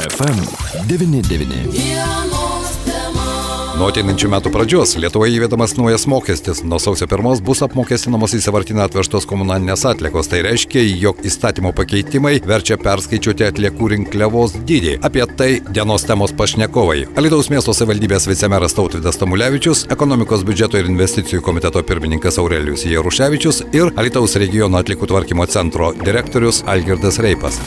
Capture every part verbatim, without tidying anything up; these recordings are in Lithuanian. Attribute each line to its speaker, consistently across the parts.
Speaker 1: F M devyni devyni. Nuo ateinančių metų pradžios Lietuvoje įvedamas naujas mokestis. Nuo sausio pirmos bus apmokestinamos į sąvartyną atvežtos komunalinės atliekos. Tai reiškia, jog įstatymo pakeitimai verčia perskaičiuoti atliekų rinkliavos dydį. Apie tai dienos temos pašnekovai. Alytaus miesto savivaldybės vicemeras Tautvydas Tamulevičius, ekonomikos biudžeto ir investicijų komiteto pirmininkas Aurelijus Jaruševičius ir Alytaus regiono atliekų tvarkymo centro direktorius Algirdas Reipas.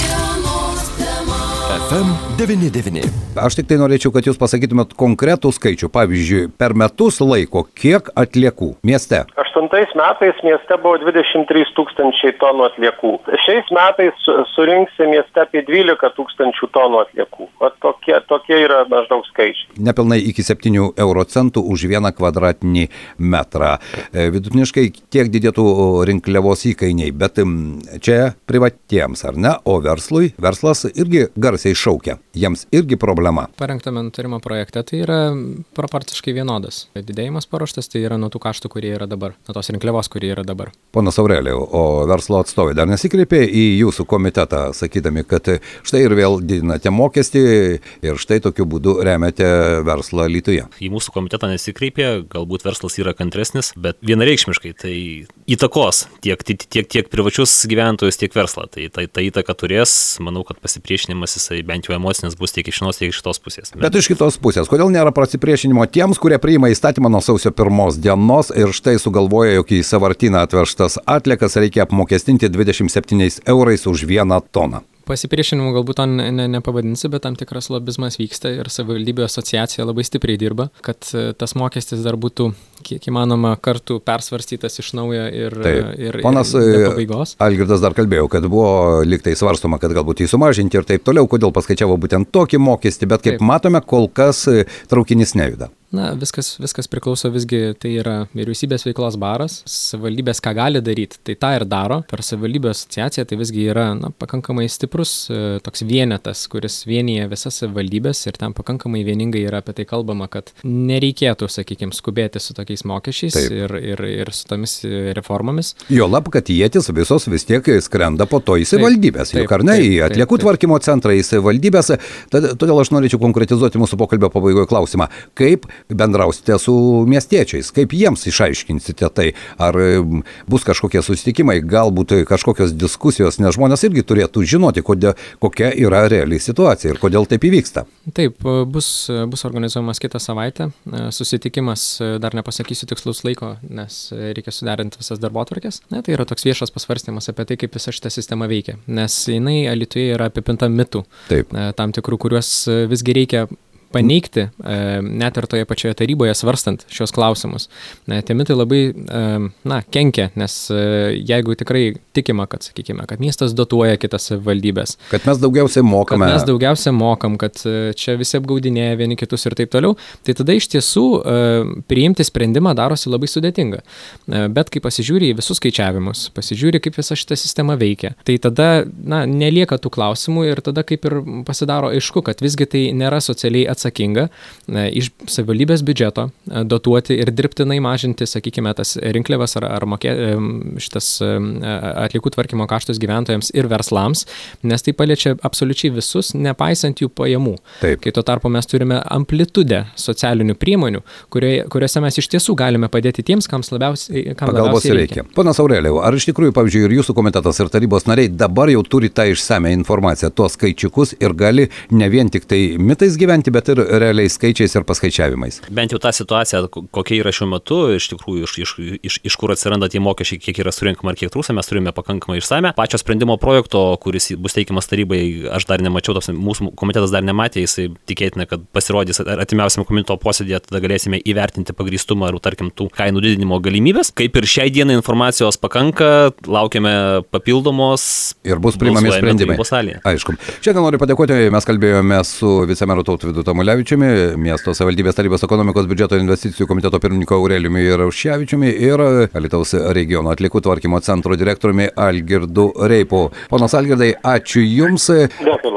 Speaker 1: F M devyni devyni. Aš tik tai norėčiau, kad jūs pasakytumėt konkretų skaičių. Pavyzdžiui, per metus laiko, kiek atliekų mieste?
Speaker 2: aštuntais metais mieste buvo dvidešimt trys tūkstančiai tonų atliekų. Šiais metais surinksi mieste apie dvylika tūkstančių tonų atliekų. O tokie, tokie yra maždaug skaičiai.
Speaker 1: Nepilnai iki septynių euro centų už vieną kvadratinį metrą. Vidutiniškai tiek didėtų rinkliavos įkainiai, bet čia privatiems, ar ne? O verslui, verslas irgi garsiai šaukia. Jiems irgi problema.
Speaker 3: Parengtame nutarimo projekte tai yra proporciškai vienodas. Didėjimas paruoštas tai yra nuo tų kaštų, kurie yra dabar, nuo tos rinkliavos, kurie yra dabar.
Speaker 1: Ponas Aurelijau, o verslo atstovai dar nesikreipė į jūsų komitetą, sakydami, kad štai ir vėl didinate mokestį ir štai tokiu būdu remiate verslą Alytuje?
Speaker 4: Į mūsų komitetą nesikreipė, galbūt verslas yra kantresnis, bet vienareikšmiškai tai įtakos tiek, tiek, tiek privačius gyventojus, tiek verslą. Tai ta, ta įtaka turės, manau, kad pasipriešinimas jisai bent jau emocinis bus tiek iš vienos, tiek iš šitos pusės.
Speaker 1: Bet, bet iš kitos pusės, kodėl nėra pasipriešinimo tiems, kurie priima įstatymą nuo sausio pirmos dienos ir štai sugalvoja, jog į sąvartyną atvežtas atliekas reikia apmokestinti dvidešimt septyniais eurais už vieną toną?
Speaker 3: Pasipriešinimu galbūt to ne, ne, nepavadinsi, bet tam tikras lobizmas vyksta ir savivaldybių asociacija labai stipriai dirba, kad tas mokestis dar būtų kiek įmanoma kartų persvarstytas iš naujo ir, ir,
Speaker 1: Ponas
Speaker 3: ir be pabaigos.
Speaker 1: Algirdas dar kalbėjo, kad buvo liktai svarstoma, kad galbūt jį sumažinti ir taip toliau, kodėl paskaičiavo būtent tokį mokestį, bet kaip taip matome, kol kas traukinys nejuda.
Speaker 3: Na, viskas, viskas priklauso visgi, tai yra vyriausybės veiklos baras, savivaldybės ką gali daryti, tai tą ir daro. Per savivaldybių asociaciją tai visgi yra na, pakankamai stiprus toks vienetas, kuris vienyje visas savivaldybės ir ten pakankamai vieningai yra apie tai kalbama, kad nereikėtų, sakykime, skubėti su tokiais mokesčiais ir, ir, ir su tomis reformomis.
Speaker 1: Jo lab, kad jėtis visos vis tiek skrenda po to į savivaldybės, juk ar ne, į atliekų tvarkymo centrą, į savivaldybės. Todėl aš norėčiau konkretizuoti mūsų pokalbio pabaigoje klausimą, kaip bendrausite su miestiečiais, kaip jiems išaiškinsite tai, ar bus kažkokie susitikimai, galbūt kažkokios diskusijos, nes žmonės irgi turėtų žinoti, kodėl, kokia yra reali situacija ir kodėl taip įvyksta.
Speaker 3: Taip, bus, bus organizuojamas kitą savaitę, susitikimas, dar nepasakysiu tikslaus laiko, nes reikia suderinti visas darbotvarkes. Ne, tai yra toks viešas pasvarstymas apie tai, kaip visa šita sistema veikia, nes jinai Alytuje yra apipinta mitų, Taip. tam tikrų, kuriuos visgi reikia paneigti, net ir toje pačioje taryboje svarstant šios klausimus. Tie mitai labai, na, kenkia, nes jeigu tikrai tikima, kad, sakykime, kad miestas dotuoja kitas valdybės.
Speaker 1: Kad mes daugiausiai mokame.
Speaker 3: Kad mes daugiausiai mokam, kad čia visi apgaudinėja vieni kitus ir taip toliau, tai tada iš tiesų priimti sprendimą darosi labai sudėtinga. Bet kai pasižiūri į visus skaičiavimus, pasižiūri, kaip visa šita sistema veikia, tai tada, na, nelieka tų klausimų ir tada kaip ir pasidaro aišku, kad visgi tai nėra socialiai atsakinga iš savivaldybės biudžeto dotuoti ir dirbtinai mažinti, sakykime, tas rinkliavas ar, ar mokė, šitas atliekų tvarkymo kaštus gyventojams ir verslams, nes tai paliečia absoliučiai visus, nepaisant jų pajamų.
Speaker 1: Taip.
Speaker 3: Kai tuo tarpu mes turime amplitudę socialinių priemonių, kurie, kuriuose mes iš tiesų galime padėti tiems, kam labiausiai, kam labiausiai reikia. reikia.
Speaker 1: Ponas Aurelijau, ar iš tikrųjų, pavyzdžiui, ir jūsų komitetas ir tarybos nariai dabar jau turi tą išsame informaciją, tuos skaičiukus ir gali ne vien tik tai mitais gyventi, bet ir realiais skaičiais ir paskaičiavimais?
Speaker 4: Bent jau tą situaciją, kokia yra šiuo metu, iš tikrųjų, iš, iš, iš, iš kur atsiranda tie mokesčiai, kiek yra surinkama ir kiek trūksta, mes turime pakankamai išsame. Pačio sprendimo projekto, kuris bus teikiamas tarybai, aš dar nemačiau, tos, mūsų komitetas dar nematė, jisai tikėtina, kad pasirodys artimiausiam komiteto posėdėje, tada galėsime įvertinti pagrįstumą ar, tarkim, tų kainų didinimo galimybės. Kaip ir šiai dienai informacijos pakanka, laukiame papildomos
Speaker 1: ir bus priimami sprendimai. Aišku. Šiandien noriu padėkoti, mes kalbėjome su vicemeru Tautvydu Tamulevičiumi, miesto savivaldybės tarybos ekonomikos biudžeto investicijų komiteto pirmininku Aurelijumi Jaruševičiumi ir Alytaus regiono atliekų tvarkymo centro direktoriumi Algirdu Reipu. Ponas Algirdai, ačiū Jums.
Speaker 2: Dėkui labai.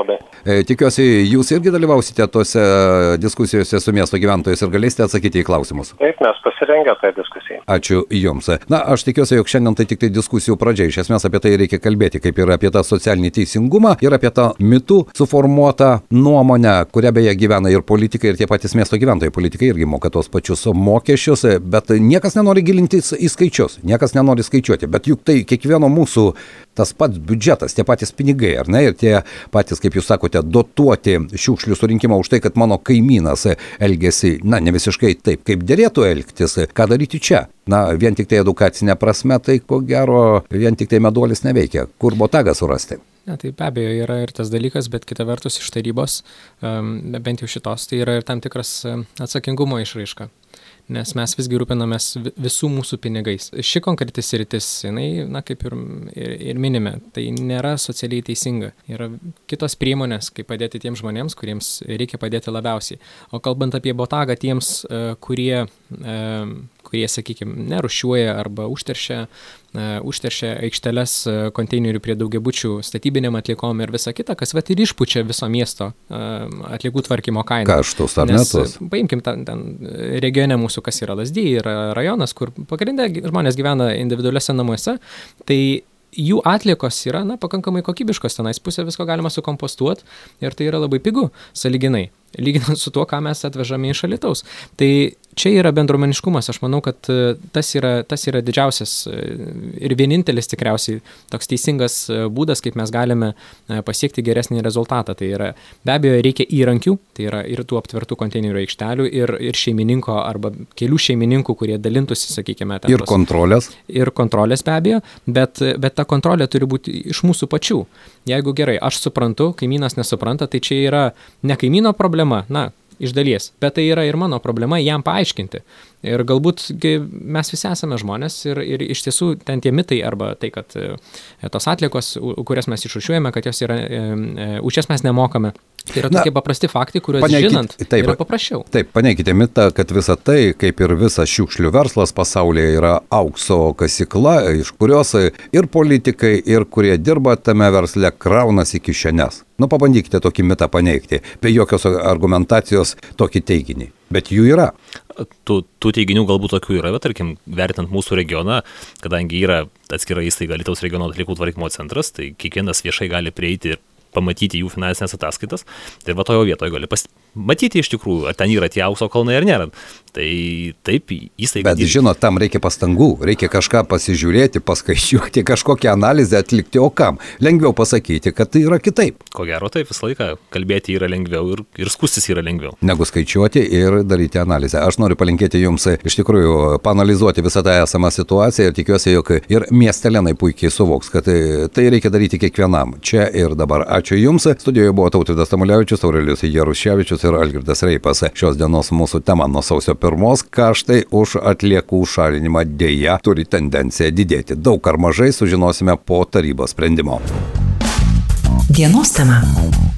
Speaker 1: Tikiuosi, jūs irgi dalyvausite tose diskusijose su miesto gyventojais ir galėsite atsakyti į klausimus.
Speaker 2: Taip, mes pasirengę tai diskusijai.
Speaker 1: Ačiū jums. Na, aš tikiuosi, jog šiandien tai tik tai diskusijų pradžia. Iš esmės apie tai reikia kalbėti, kaip ir apie tą socialinį teisingumą, ir apie tą mitų suformuotą nuomonę, kuria beje gyvena ir politikai, ir tie patys miesto gyventojai. Politikai irgi moka tos pačius mokesčius, bet niekas nenori gilintis į skaičius, niekas nenori skaičiuoti. Bet juk tai kiekvieno mūsų tas pats biudžetas, tie patys pinigai, ar ne? Ir tie patys, kaip jūs sakote, dotuoti šiukšlių surinkimą už tai, kad mano kaimynas elgesi, na, ne visiškai taip, kaip derėtų elgtis. Ką daryti čia? Na, vien tik tai edukacinė prasme, tai ko gero, vien tik tai meduolis neveikia. Kur botagą surasti?
Speaker 3: Na, tai be abejo yra ir tas dalykas, bet kita vertus iš tarybos, bent jau šitos, tai yra ir tam tikras atsakingumo išraiška. Nes mes visgi rūpinamės visų mūsų pinigais. Ši konkreti sritis, jinai, na, kaip ir, ir, ir minime, tai nėra socialiai teisinga. Yra kitos priemonės, kaip padėti tiems žmonėms, kuriems reikia padėti labiausiai. O kalbant apie botagą tiems, kurie, kurie sakykime, nerūšiuoja arba užteršia, užteršia aikšteles konteinerių prie daugiabučių statybinėm atliekom ir visa kita, kas vat ir išpučia viso miesto atliekų tvarkymo kainą.
Speaker 1: Kaštus ar netus?
Speaker 3: Paimkim ten, ten regione mūsų, kas yra Lazdijai, yra rajonas, kur pagrindė žmonės gyvena individualiuose namuose, tai jų atliekos yra, na, pakankamai kokybiškos, tenais pusę visko galima sukompostuoti ir tai yra labai pigu, sąlyginai, lyginant su tuo, ką mes atvežame iš Alytaus. Tai čia yra bendruomeniškumas, aš manau, kad tas yra, tas yra didžiausias ir vienintelis tikriausiai toks teisingas būdas, kaip mes galime pasiekti geresnį rezultatą. Tai yra, be abejo, reikia įrankių, tai yra ir tų aptvertų konteinerių aikštelių, ir, ir šeimininko arba kelių šeimininkų, kurie dalintųsi, sakykime, ten
Speaker 1: ir tos, kontrolės.
Speaker 3: Ir kontrolės be abejo, bet, bet ta kontrolė turi būti iš mūsų pačių. Jeigu gerai, aš suprantu, kaimynas nesupranta, tai čia yra ne kaimyno problema, na, iš dalies, bet tai yra ir mano problema jam paaiškinti. Ir galbūt mes visi esame žmonės ir, ir iš tiesų ten tie mitai arba tai, kad tos atliekos, kurias mes išrūšiuojame, kad jos yra, už jas mes nemokame. Tai yra tokie Na, paprasti faktai, kuriuos paneikit, žinant taip, yra paprasčiau.
Speaker 1: Taip, paneikite mitą, kad visa tai, kaip ir visas šiukšlių verslas pasaulyje, yra aukso kasykla, iš kurios ir politikai, ir kurie dirba tame versle, kraunasi kišenes. Nu, pabandykite tokį mitą paneigti, be jokios argumentacijos tokį teiginį. Bet jų yra.
Speaker 4: Tų, tų teiginių galbūt tokių yra, bet tarkim, vertinant mūsų regioną, kadangi yra atskira įstaiga Alytaus regiono atliekų tvarkymo centras, tai kiekvienas viešai gali prieiti ir pamatyti jų finansinės ataskaitas. Tai va tojo vietoje gali pas... matyti iš tikrųjų, ar ten yra tie aukso kalnai ar nėra. Tai taip, įstaiga...
Speaker 1: Bet žinot, tam reikia pastangų, reikia kažką pasižiūrėti, paskaičiuoti, kažkokią analizę atlikti, o kam? Lengviau pasakyti, kad tai yra kitaip.
Speaker 4: Ko gero taip, visą laiką kalbėti yra lengviau ir, ir skustis yra lengviau.
Speaker 1: Negu skaičiuoti ir daryti analizę. Aš noriu palinkėti jums iš tikrųjų panalizuoti visą tą esamą situaciją ir tikiuosi, jog ir miestelėnai puikiai suvoks, kad tai reikia daryti kiekvienam. Čia ir dabar. Ačiū jums. Studijoje buvo Tautvydas Tamulevičius, Aurelijus Jaruševičius ir Algirdas Reipas. Šios dienos mūsų tema nuo sausio pirmos kaštai už atliekų šalinimą dėja turi tendenciją didėti. Daug ar mažai sužinosime po tarybos sprendimo.
Speaker 5: Dienos tema.